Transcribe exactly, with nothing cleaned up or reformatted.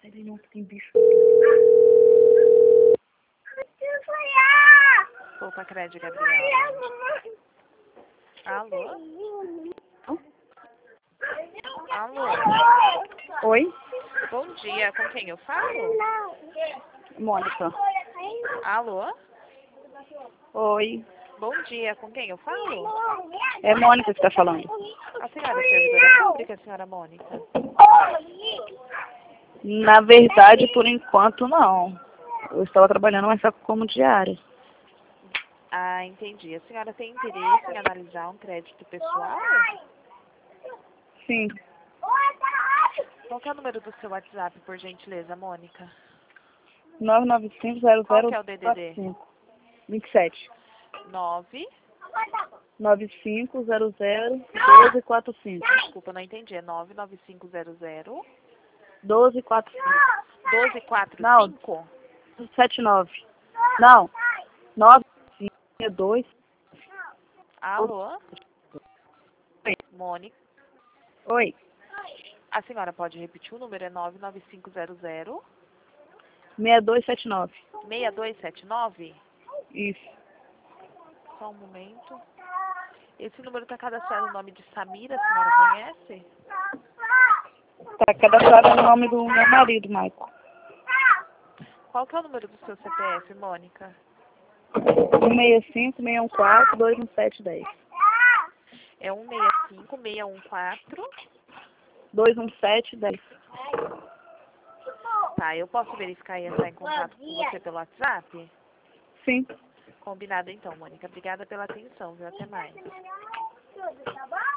Peraí, não, que tem bicho. Poupa crédito, Gabriela. Alô? Alô? Oi? Bom dia, com quem eu falo? Mônica. Alô? Oi. Bom dia, com quem eu falo? É Mônica que tá falando. A senhora é servidora pública, senhora Mônica? Na verdade, por enquanto, não. Eu estava trabalhando, mas só como diária. Ah, entendi. A senhora tem interesse em analisar um crédito pessoal? Sim. Qual que é o número do seu WhatsApp, por gentileza, Mônica? nove nove cinco zero Qual zero que é o D D quatro D? cinco. vinte e sete. nove. nove cinco zero zero um dois quatro cinco. Desculpa, não entendi. É nove nove cinco zero zero doze quatro cinco. doze quatro Não, cinco. sete nove. Não. nove cinco dois. Alô? Oi. Mônica. Oi. A senhora pode repetir o número? É nove nove cinco zero zero seis dois sete nove. seis dois sete nove? Isso. Só um momento. Esse número está cadastrado no nome de Samira, a senhora conhece? Tá cadastrado no nome do meu marido, Maico. Qual que é o número do seu C P F, Mônica? um seis cinco, seis um quatro, dois um sete um zero. É um seis cinco, seis um quatro. dois um sete um zero. Tá, eu posso verificar e entrar em contato com você pelo WhatsApp? Sim. Combinado então, Mônica. Obrigada pela atenção, viu? Até mais.